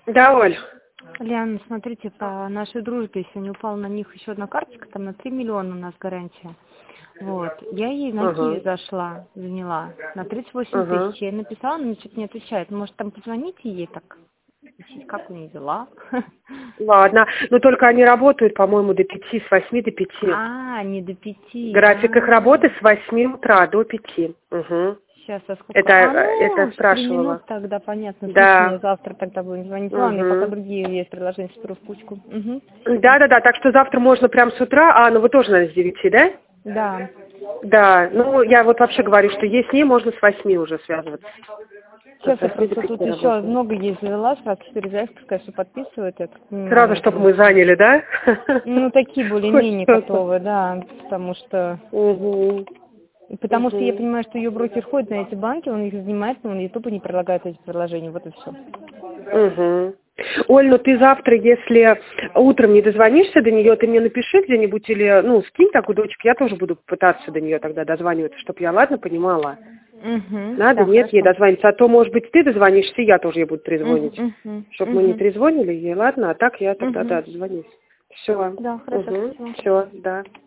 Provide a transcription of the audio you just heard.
Да, Оль. Лиана, смотрите, по нашей дружбе сегодня упала на них еще одна карточка, там на 3 миллиона у нас гарантия. Вот. Я ей на Киев зашла, заняла, на 38 тысяч. Я ей написала, она мне что-то не отвечает. Может, там позвоните ей так, как у нее дела? Ладно, но только они работают, по-моему, до 5, с 8 до 5. Не до 5. График их работы с 8 утра до 5. Угу. Сейчас, а сколько? Это я 3 спрашивала. минут тогда, понятно. Да. Слушай, завтра тогда будем звонить. Ладно, пока другие есть приложения, соберу в кучку. Да, так что завтра можно прям с утра. Вы тоже, наверное, с 9, да? Да. Да, ну я вот вообще говорю, что ей с ней можно с 8 уже связываться. Сейчас я просто тут еще много ей завела, сразу 4 заявки, пускай все подписывают. Сразу, чтобы мы заняли, да? Ну, такие более-менее готовы, да, потому что... Потому что я понимаю, что ее брокер ходит на эти банки, он их занимает, но он ей тупо не предлагает эти приложения, вот и все. Оль, ну ты завтра, если утром не дозвонишься до нее, ты мне напиши где-нибудь или, скинь такую дочку, я тоже буду пытаться до нее тогда дозваниваться, чтобы я, ладно, понимала. Надо, да, нет, хорошо. Ей дозвониться, а то, может быть, ты дозвонишься, и я тоже ей буду трезвонить. Чтобы мы не трезвонили ей, ладно, а так я тогда, да, дозвонюсь. Все. Да, хорошо. Все, да.